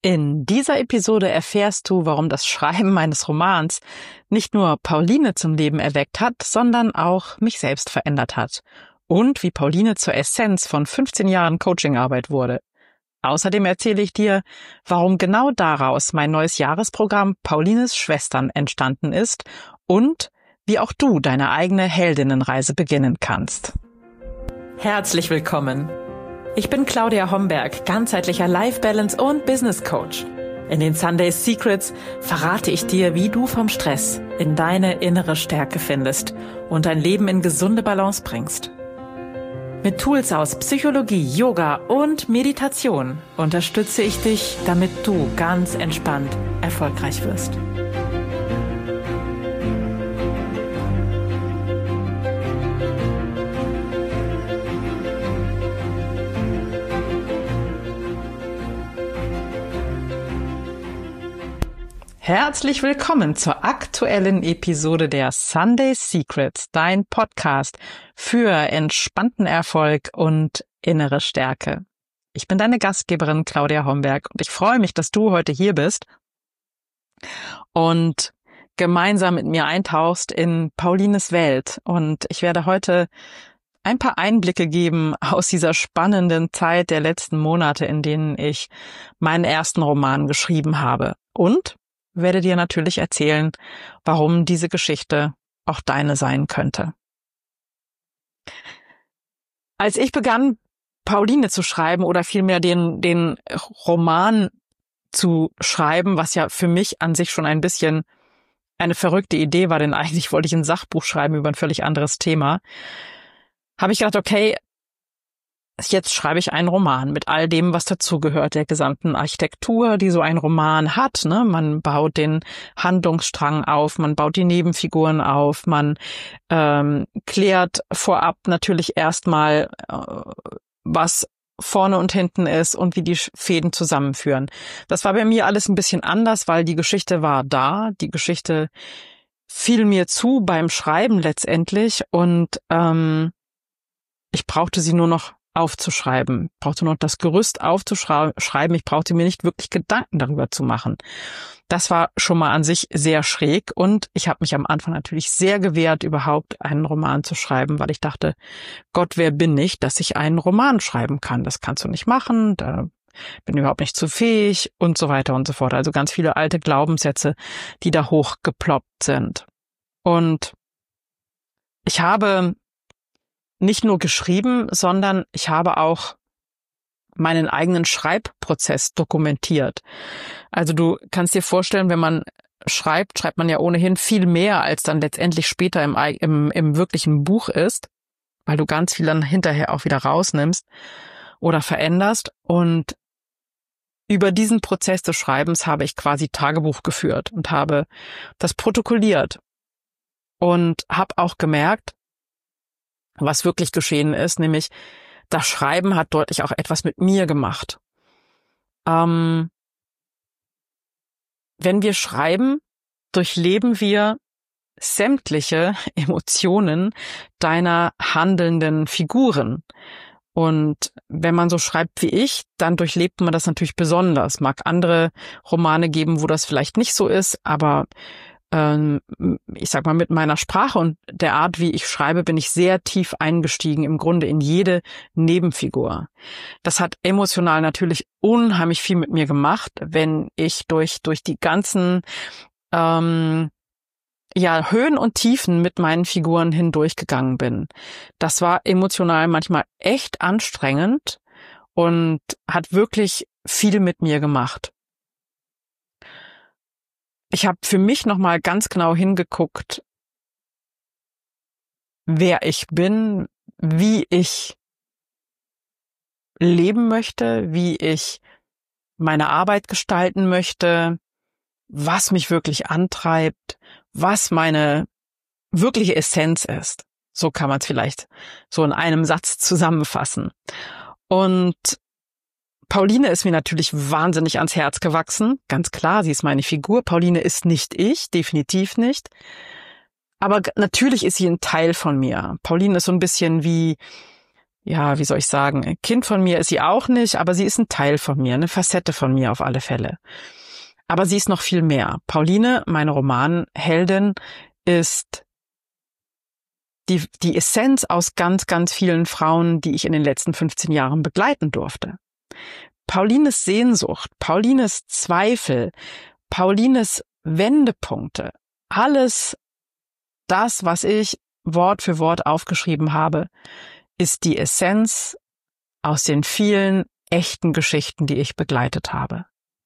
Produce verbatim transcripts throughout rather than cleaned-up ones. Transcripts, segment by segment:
In dieser Episode erfährst du, warum das Schreiben meines Romans nicht nur Pauline zum Leben erweckt hat, sondern auch mich selbst verändert hat. Und wie Pauline zur Essenz von fünfzehn Jahren Coachingarbeit wurde. Außerdem erzähle ich dir, warum genau daraus mein neues Jahresprogramm Paulines Schwestern entstanden ist und wie auch du deine eigene Heldinnenreise beginnen kannst. Herzlich willkommen! Ich bin Claudia Homberg, ganzheitlicher Life Balance und Business Coach. In den Sunday Secrets verrate ich dir, wie du vom Stress in deine innere Stärke findest und dein Leben in gesunde Balance bringst. Mit Tools aus Psychologie, Yoga und Meditation unterstütze ich dich, damit du ganz entspannt erfolgreich wirst. Herzlich willkommen zur aktuellen Episode der Sunday Secrets, dein Podcast für entspannten Erfolg und innere Stärke. Ich bin deine Gastgeberin Claudia Homberg und ich freue mich, dass du heute hier bist und gemeinsam mit mir eintauchst in Paulines Welt. Und ich werde heute ein paar Einblicke geben aus dieser spannenden Zeit der letzten Monate, in denen ich meinen ersten Roman geschrieben habe. Und werde dir natürlich erzählen, warum diese Geschichte auch deine sein könnte. Als ich begann, Pauline zu schreiben oder vielmehr den, den Roman zu schreiben, was ja für mich an sich schon ein bisschen eine verrückte Idee war, denn eigentlich wollte ich ein Sachbuch schreiben über ein völlig anderes Thema, habe ich gedacht, okay, jetzt schreibe ich einen Roman mit all dem, was dazugehört, der gesamten Architektur, die so ein Roman hat. Ne? Man baut den Handlungsstrang auf, man baut die Nebenfiguren auf, man ähm, klärt vorab natürlich erstmal, äh, was vorne und hinten ist und wie die Fäden zusammenführen. Das war bei mir alles ein bisschen anders, weil die Geschichte war da, die Geschichte fiel mir zu beim Schreiben letztendlich und ähm, ich brauchte sie nur noch aufzuschreiben. Ich brauchte noch das Gerüst aufzuschreiben. Ich brauchte mir nicht wirklich Gedanken darüber zu machen. Das war schon mal an sich sehr schräg und ich habe mich am Anfang natürlich sehr gewehrt, überhaupt einen Roman zu schreiben, weil ich dachte, Gott, wer bin ich, dass ich einen Roman schreiben kann? Das kannst du nicht machen, da bin überhaupt nicht zu fähig und so weiter und so fort. Also ganz viele alte Glaubenssätze, die da hochgeploppt sind. Und ich habe nicht nur geschrieben, sondern ich habe auch meinen eigenen Schreibprozess dokumentiert. Also du kannst dir vorstellen, wenn man schreibt, schreibt man ja ohnehin viel mehr, als dann letztendlich später im, im, im wirklichen Buch ist, weil du ganz viel dann hinterher auch wieder rausnimmst oder veränderst. Und über diesen Prozess des Schreibens habe ich quasi Tagebuch geführt und habe das protokolliert und habe auch gemerkt, was wirklich geschehen ist, nämlich das Schreiben hat deutlich auch etwas mit mir gemacht. Ähm, wenn wir schreiben, durchleben wir sämtliche Emotionen deiner handelnden Figuren. Und wenn man so schreibt wie ich, dann durchlebt man das natürlich besonders. Mag andere Romane geben, wo das vielleicht nicht so ist, aber ich sag mal, mit meiner Sprache und der Art, wie ich schreibe, bin ich sehr tief eingestiegen, im Grunde in jede Nebenfigur. Das hat emotional natürlich unheimlich viel mit mir gemacht, wenn ich durch durch die ganzen ähm, ja Höhen und Tiefen mit meinen Figuren hindurchgegangen bin. Das war emotional manchmal echt anstrengend und hat wirklich viel mit mir gemacht. Ich habe für mich nochmal ganz genau hingeguckt, wer ich bin, wie ich leben möchte, wie ich meine Arbeit gestalten möchte, was mich wirklich antreibt, was meine wirkliche Essenz ist. So kann man es vielleicht so in einem Satz zusammenfassen. Und Pauline ist mir natürlich wahnsinnig ans Herz gewachsen. Ganz klar, sie ist meine Figur. Pauline ist nicht ich, definitiv nicht. Aber natürlich ist sie ein Teil von mir. Pauline ist so ein bisschen wie ja, wie soll ich sagen, ein Kind von mir ist sie auch nicht, aber sie ist ein Teil von mir, eine Facette von mir auf alle Fälle. Aber sie ist noch viel mehr. Pauline, meine Romanheldin, ist die, die Essenz aus ganz, ganz vielen Frauen, die ich in den letzten fünfzehn Jahren begleiten durfte. Paulines Sehnsucht, Paulines Zweifel, Paulines Wendepunkte, alles das, was ich Wort für Wort aufgeschrieben habe, ist die Essenz aus den vielen echten Geschichten, die ich begleitet habe.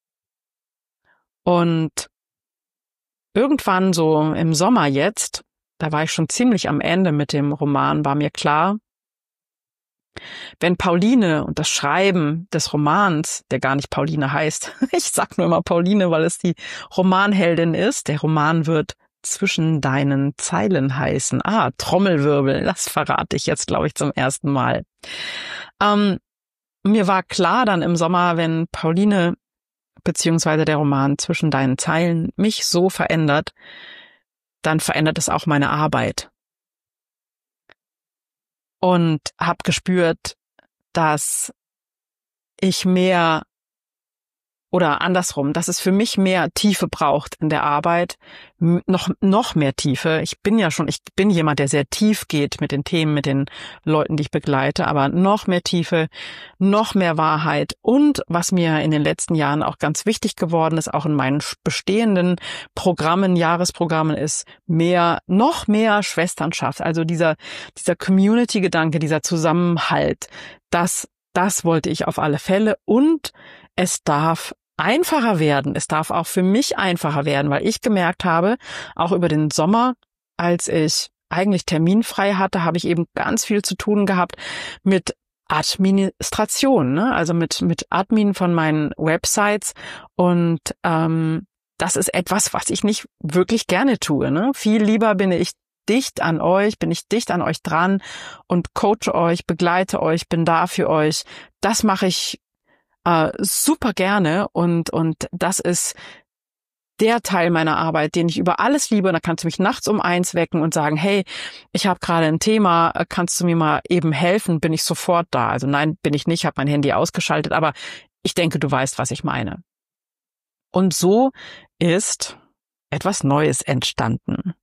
Und irgendwann so im Sommer jetzt, da war ich schon ziemlich am Ende mit dem Roman, war mir klar, wenn Pauline und das Schreiben des Romans, der gar nicht Pauline heißt, ich sag nur immer Pauline, weil es die Romanheldin ist, der Roman wird Zwischen deinen Zeilen heißen. Ah, Trommelwirbel, das verrate ich jetzt, glaube ich, zum ersten Mal. Ähm, mir war klar dann im Sommer, wenn Pauline beziehungsweise der Roman Zwischen deinen Zeilen mich so verändert, dann verändert es auch meine Arbeit. Und habe gespürt, dass ich mehr oder andersrum, dass es für mich mehr Tiefe braucht in der Arbeit, noch noch mehr Tiefe. Ich bin ja schon, ich bin jemand, der sehr tief geht mit den Themen, mit den Leuten, die ich begleite, aber noch mehr Tiefe, noch mehr Wahrheit und was mir in den letzten Jahren auch ganz wichtig geworden ist, auch in meinen bestehenden Programmen, Jahresprogrammen, ist mehr, noch mehr Schwesternschaft, also dieser dieser Community-Gedanke, dieser Zusammenhalt, das das wollte ich auf alle Fälle und es darf einfacher werden. Es darf auch für mich einfacher werden, weil ich gemerkt habe, auch über den Sommer, als ich eigentlich terminfrei hatte, habe ich eben ganz viel zu tun gehabt mit Administration, ne? Also mit mit Admin von meinen Websites und ähm, das ist etwas, was ich nicht wirklich gerne tue. Ne? Viel lieber bin ich dicht an euch, bin ich dicht an euch dran und coache euch, begleite euch, bin da für euch. Das mache ich äh, super gerne und und das ist der Teil meiner Arbeit, den ich über alles liebe. Und da kannst du mich nachts um eins wecken und sagen, hey, ich habe gerade ein Thema, kannst du mir mal eben helfen? Bin ich sofort da? Also nein, bin ich nicht, habe mein Handy ausgeschaltet, aber ich denke, du weißt, was ich meine. Und so ist etwas Neues entstanden.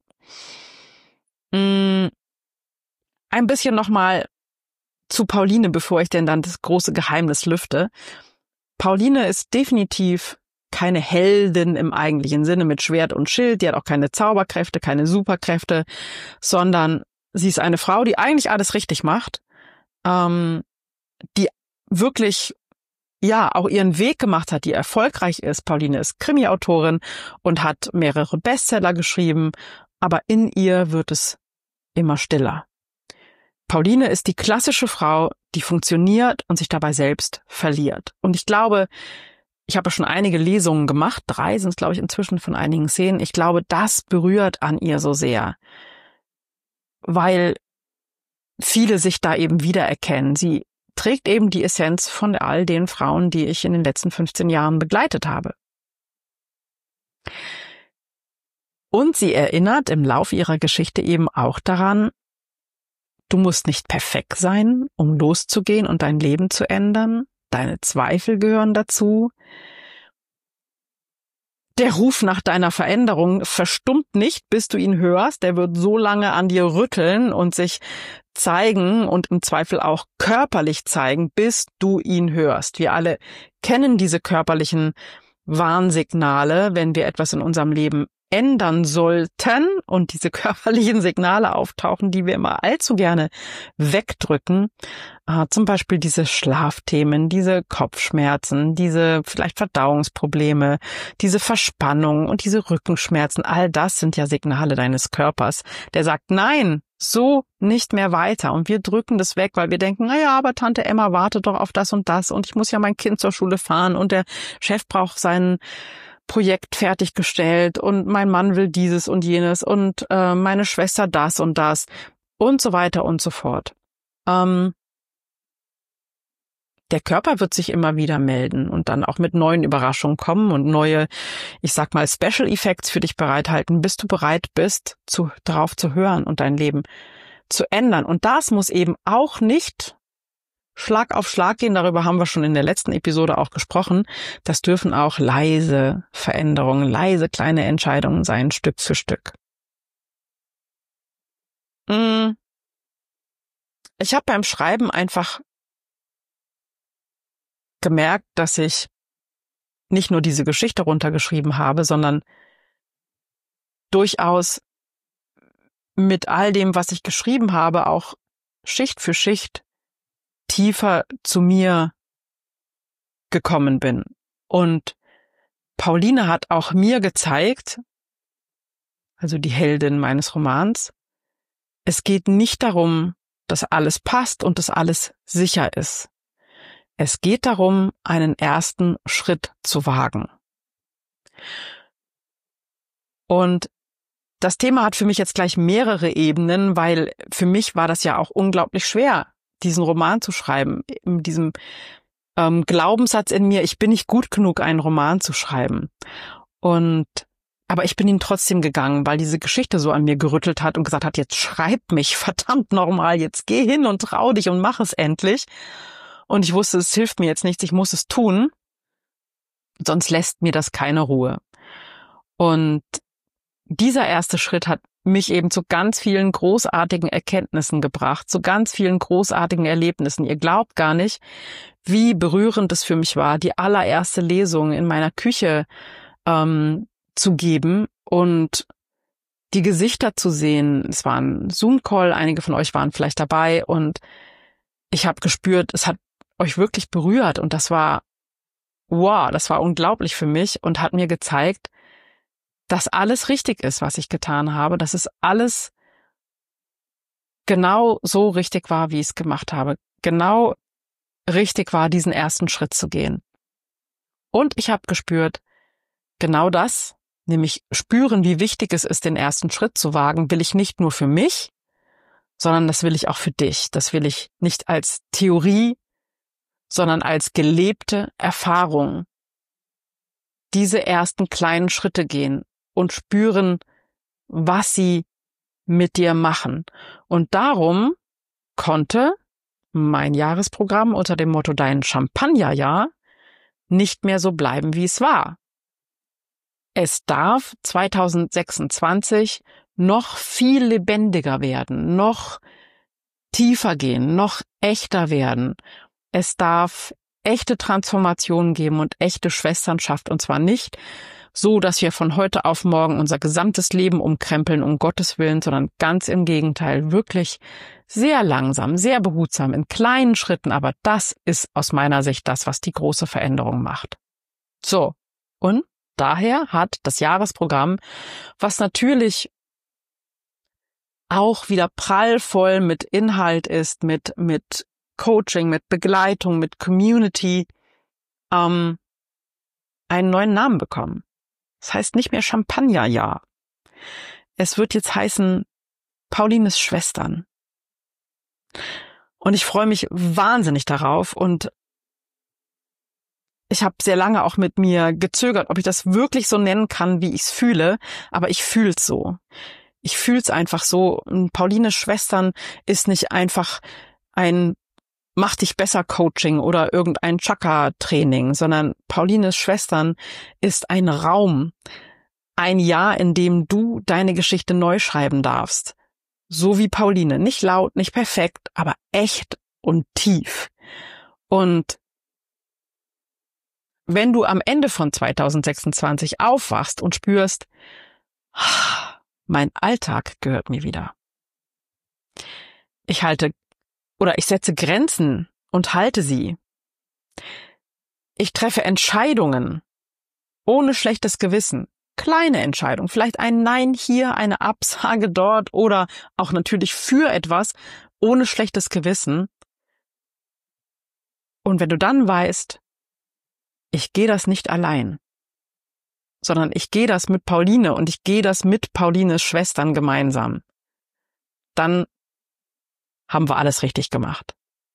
Ein bisschen nochmal zu Pauline, bevor ich denn dann das große Geheimnis lüfte. Pauline ist definitiv keine Heldin im eigentlichen Sinne mit Schwert und Schild. Die hat auch keine Zauberkräfte, keine Superkräfte, sondern sie ist eine Frau, die eigentlich alles richtig macht, ähm, die wirklich ja auch ihren Weg gemacht hat, die erfolgreich ist. Pauline ist Krimi-Autorin und hat mehrere Bestseller geschrieben, aber in ihr wird es immer stiller. Pauline ist die klassische Frau, die funktioniert und sich dabei selbst verliert. Und ich glaube, ich habe schon einige Lesungen gemacht, drei sind es, glaube ich, inzwischen von einigen Szenen. Ich glaube, das berührt an ihr so sehr, weil viele sich da eben wiedererkennen. Sie trägt eben die Essenz von all den Frauen, die ich in den letzten fünfzehn Jahren begleitet habe. Und sie erinnert im Laufe ihrer Geschichte eben auch daran, du musst nicht perfekt sein, um loszugehen und dein Leben zu ändern. Deine Zweifel gehören dazu. Der Ruf nach deiner Veränderung verstummt nicht, bis du ihn hörst. Der wird so lange an dir rütteln und sich zeigen und im Zweifel auch körperlich zeigen, bis du ihn hörst. Wir alle kennen diese körperlichen Warnsignale, wenn wir etwas in unserem Leben ändern sollten und diese körperlichen Signale auftauchen, die wir immer allzu gerne wegdrücken. Äh, zum Beispiel diese Schlafthemen, diese Kopfschmerzen, diese vielleicht Verdauungsprobleme, diese Verspannung und diese Rückenschmerzen. All das sind ja Signale deines Körpers, der sagt, nein, so nicht mehr weiter. Und wir drücken das weg, weil wir denken, na ja, aber Tante Emma wartet doch auf das und das und ich muss ja mein Kind zur Schule fahren und der Chef braucht seinen Projekt fertiggestellt und mein Mann will dieses und jenes und äh, meine Schwester das und das und so weiter und so fort. Ähm, der Körper wird sich immer wieder melden und dann auch mit neuen Überraschungen kommen und neue, ich sag mal, Special Effects für dich bereithalten, bis du bereit bist, zu, darauf zu hören und dein Leben zu ändern. Und das muss eben auch nicht Schlag auf Schlag gehen, darüber haben wir schon in der letzten Episode auch gesprochen. Das dürfen auch leise Veränderungen, leise kleine Entscheidungen sein, Stück für Stück. Ich habe beim Schreiben einfach gemerkt, dass ich nicht nur diese Geschichte runtergeschrieben habe, sondern durchaus mit all dem, was ich geschrieben habe, auch Schicht für Schicht tiefer zu mir gekommen bin. Und Pauline hat auch mir gezeigt, also die Heldin meines Romans, es geht nicht darum, dass alles passt und dass alles sicher ist. Es geht darum, einen ersten Schritt zu wagen. Und das Thema hat für mich jetzt gleich mehrere Ebenen, weil für mich war das ja auch unglaublich schwer, diesen Roman zu schreiben, in diesem ähm, Glaubenssatz in mir, ich bin nicht gut genug, einen Roman zu schreiben. Und aber ich bin ihn trotzdem gegangen, weil diese Geschichte so an mir gerüttelt hat und gesagt hat, jetzt schreib mich, verdammt nochmal, jetzt geh hin und trau dich und mach es endlich. Und ich wusste, es hilft mir jetzt nichts, ich muss es tun, sonst lässt mir das keine Ruhe. Und dieser erste Schritt hat mich eben zu ganz vielen großartigen Erkenntnissen gebracht, zu ganz vielen großartigen Erlebnissen. Ihr glaubt gar nicht, wie berührend es für mich war, die allererste Lesung in meiner Küche ähm, zu geben und die Gesichter zu sehen. Es war ein Zoom-Call, einige von euch waren vielleicht dabei und ich habe gespürt, es hat euch wirklich berührt und das war, wow, das war unglaublich für mich und hat mir gezeigt, dass alles richtig ist, was ich getan habe, dass es alles genau so richtig war, wie ich es gemacht habe. Genau richtig war, diesen ersten Schritt zu gehen. Und ich habe gespürt, genau das, nämlich spüren, wie wichtig es ist, den ersten Schritt zu wagen, will ich nicht nur für mich, sondern das will ich auch für dich. Das will ich nicht als Theorie, sondern als gelebte Erfahrung. Diese ersten kleinen Schritte gehen und spüren, was sie mit dir machen. Und darum konnte mein Jahresprogramm unter dem Motto Dein Champagnerjahr nicht mehr so bleiben, wie es war. Es darf zwanzig sechsundzwanzig noch viel lebendiger werden, noch tiefer gehen, noch echter werden. Es darf echte Transformationen geben und echte Schwesternschaft, und zwar nicht so, dass wir von heute auf morgen unser gesamtes Leben umkrempeln, um Gottes Willen, sondern ganz im Gegenteil, wirklich sehr langsam, sehr behutsam, in kleinen Schritten, aber das ist aus meiner Sicht das, was die große Veränderung macht. So, und daher hat das Jahresprogramm, was natürlich auch wieder prallvoll mit Inhalt ist, mit mit Coaching, mit Begleitung, mit Community, ähm, einen neuen Namen bekommen. Es heißt nicht mehr Champagnerjahr. Es wird jetzt heißen Paulines Schwestern. Und ich freue mich wahnsinnig darauf und ich habe sehr lange auch mit mir gezögert, ob ich das wirklich so nennen kann, wie ich es fühle, aber ich fühle es so. Ich fühle es einfach so. Paulines Schwestern ist nicht einfach ein Mach dich besser Coaching oder irgendein Chakra-Training, sondern Paulines Schwestern ist ein Raum, ein Jahr, in dem du deine Geschichte neu schreiben darfst. So wie Pauline. Nicht laut, nicht perfekt, aber echt und tief. Und wenn du am Ende von zwanzig sechsundzwanzig aufwachst und spürst, mein Alltag gehört mir wieder. Ich halte oder ich setze Grenzen und halte sie. Ich treffe Entscheidungen ohne schlechtes Gewissen. Kleine Entscheidungen, vielleicht ein Nein hier, eine Absage dort oder auch natürlich für etwas ohne schlechtes Gewissen. Und wenn du dann weißt, ich gehe das nicht allein, sondern ich gehe das mit Pauline und ich gehe das mit Paulines Schwestern gemeinsam, dann haben wir alles richtig gemacht.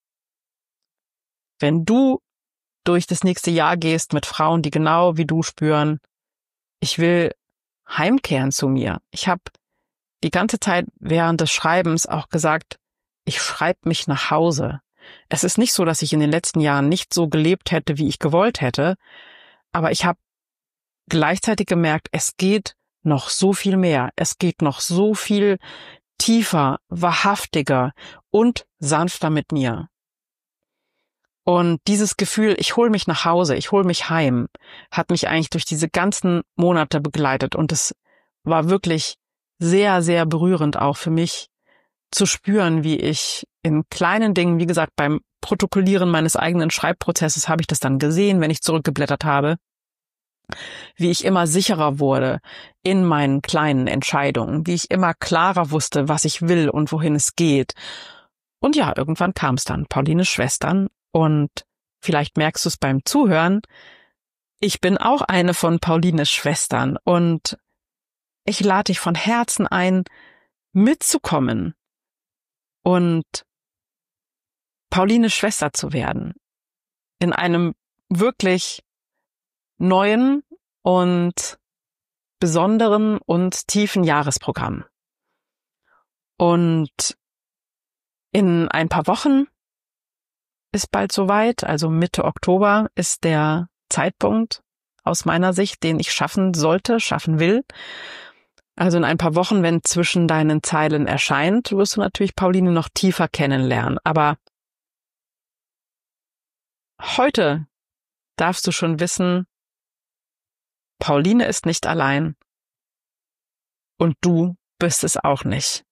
Wenn du durch das nächste Jahr gehst mit Frauen, die genau wie du spüren, ich will heimkehren zu mir. Ich habe die ganze Zeit während des Schreibens auch gesagt, ich schreibe mich nach Hause. Es ist nicht so, dass ich in den letzten Jahren nicht so gelebt hätte, wie ich gewollt hätte, aber ich habe gleichzeitig gemerkt, es geht noch so viel mehr. Es geht noch so viel tiefer, wahrhaftiger und sanfter mit mir. Und dieses Gefühl, ich hole mich nach Hause, ich hole mich heim, hat mich eigentlich durch diese ganzen Monate begleitet. Und es war wirklich sehr, sehr berührend auch für mich zu spüren, wie ich in kleinen Dingen, wie gesagt, beim Protokollieren meines eigenen Schreibprozesses habe ich das dann gesehen, wenn ich zurückgeblättert habe, wie ich immer sicherer wurde in meinen kleinen Entscheidungen, wie ich immer klarer wusste, was ich will und wohin es geht. Und ja, irgendwann kam es dann, Paulines Schwestern. Und vielleicht merkst du es beim Zuhören, ich bin auch eine von Paulines Schwestern und ich lade dich von Herzen ein, mitzukommen und Paulines Schwester zu werden. In einem wirklich neuen und besonderen und tiefen Jahresprogramm. Und in ein paar Wochen ist bald soweit, also Mitte Oktober ist der Zeitpunkt aus meiner Sicht, den ich schaffen sollte, schaffen will. Also in ein paar Wochen, wenn zwischen deinen Zeilen erscheint, wirst du natürlich Pauline noch tiefer kennenlernen. Aber heute darfst du schon wissen, Pauline ist nicht allein und du bist es auch nicht.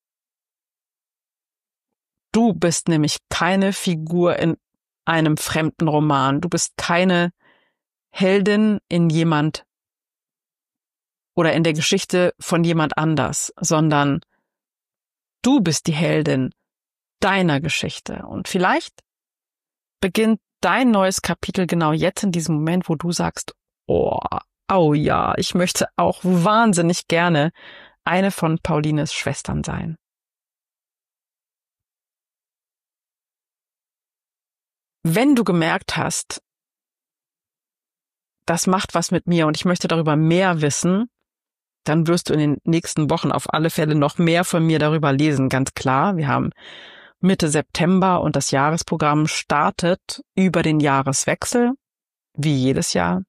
Du bist nämlich keine Figur in einem fremden Roman. Du bist keine Heldin in jemand oder in der Geschichte von jemand anders, sondern du bist die Heldin deiner Geschichte. Und vielleicht beginnt dein neues Kapitel genau jetzt in diesem Moment, wo du sagst, oh, oh ja, ich möchte auch wahnsinnig gerne eine von Paulines Schwestern sein. Wenn du gemerkt hast, das macht was mit mir und ich möchte darüber mehr wissen, dann wirst du in den nächsten Wochen auf alle Fälle noch mehr von mir darüber lesen, ganz klar. Wir haben Mitte September und das Jahresprogramm startet über den Jahreswechsel, wie jedes Jahr.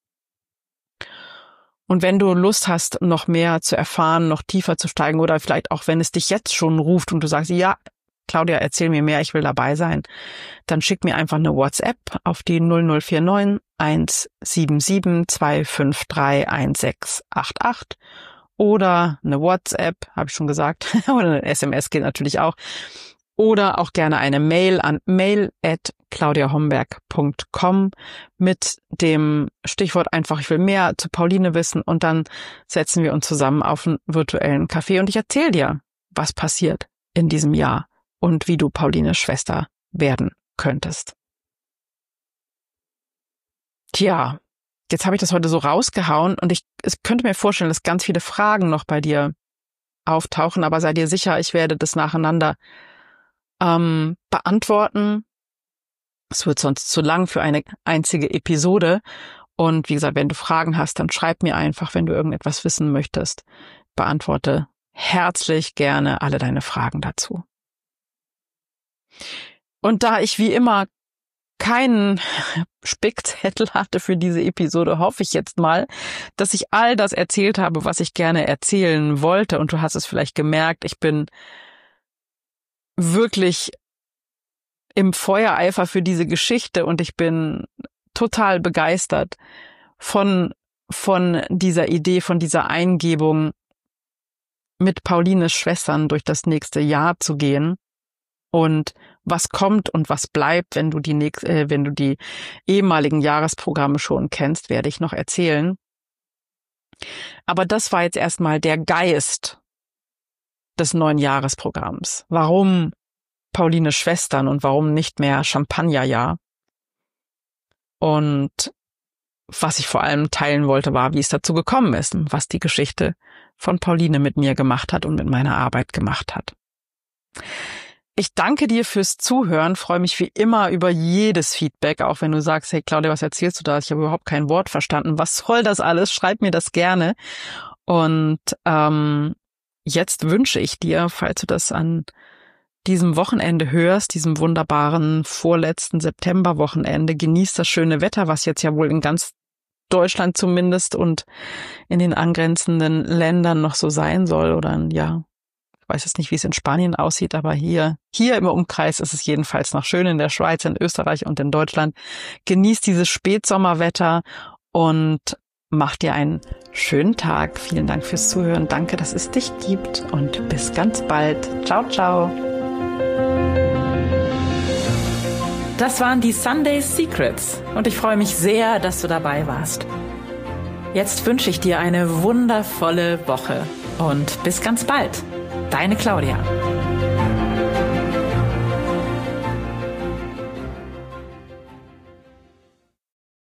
Und wenn du Lust hast, noch mehr zu erfahren, noch tiefer zu steigen oder vielleicht auch, wenn es dich jetzt schon ruft und du sagst, ja, Claudia, erzähl mir mehr, ich will dabei sein, dann schick mir einfach eine WhatsApp auf die null null vier neun eins sieben sieben zwei fünf drei eins sechs acht acht oder eine WhatsApp, habe ich schon gesagt, oder eine S M S geht natürlich auch, oder auch gerne eine Mail an mail at claudia homberg punkt com mit dem Stichwort einfach, ich will mehr zu Pauline wissen und dann setzen wir uns zusammen auf einen virtuellen Kaffee und ich erzähle dir, was passiert in diesem Jahr und wie du Paulines Schwester werden könntest. Tja, jetzt habe ich das heute so rausgehauen und ich, ich könnte mir vorstellen, dass ganz viele Fragen noch bei dir auftauchen, aber sei dir sicher, ich werde das nacheinander ähm, beantworten. Es wird sonst zu lang für eine einzige Episode. Und wie gesagt, wenn du Fragen hast, dann schreib mir einfach, wenn du irgendetwas wissen möchtest. Beantworte herzlich gerne alle deine Fragen dazu. Und da ich wie immer keinen Spickzettel hatte für diese Episode, hoffe ich jetzt mal, dass ich all das erzählt habe, was ich gerne erzählen wollte. Und du hast es vielleicht gemerkt, ich bin wirklich im Feuereifer für diese Geschichte und ich bin total begeistert von, von dieser Idee, von dieser Eingebung, mit Paulines Schwestern durch das nächste Jahr zu gehen. Und was kommt und was bleibt, wenn du die nächst, äh, wenn du die ehemaligen Jahresprogramme schon kennst, werde ich noch erzählen. Aber das war jetzt erstmal der Geist des neuen Jahresprogramms. Warum Paulines Schwestern und warum nicht mehr Champagnerjahr? Und was ich vor allem teilen wollte, war, wie es dazu gekommen ist, was die Geschichte von Pauline mit mir gemacht hat und mit meiner Arbeit gemacht hat. Ich danke dir fürs Zuhören, freue mich wie immer über jedes Feedback, auch wenn du sagst, hey Claudia, was erzählst du da? Ich habe überhaupt kein Wort verstanden. Was soll das alles? Schreib mir das gerne. Und ähm, jetzt wünsche ich dir, falls du das an diesem Wochenende hörst, diesem wunderbaren vorletzten Septemberwochenende, genieß das schöne Wetter, was jetzt ja wohl in ganz Deutschland zumindest und in den angrenzenden Ländern noch so sein soll. Oder ja, ich weiß jetzt nicht, wie es in Spanien aussieht, aber hier, hier im Umkreis ist es jedenfalls noch schön, in der Schweiz, in Österreich und in Deutschland. Genießt dieses Spätsommerwetter und mach dir einen schönen Tag. Vielen Dank fürs Zuhören. Danke, dass es dich gibt und bis ganz bald. Ciao, ciao. Das waren die Sunday Secrets und ich freue mich sehr, dass du dabei warst. Jetzt wünsche ich dir eine wundervolle Woche und bis ganz bald. Deine Claudia.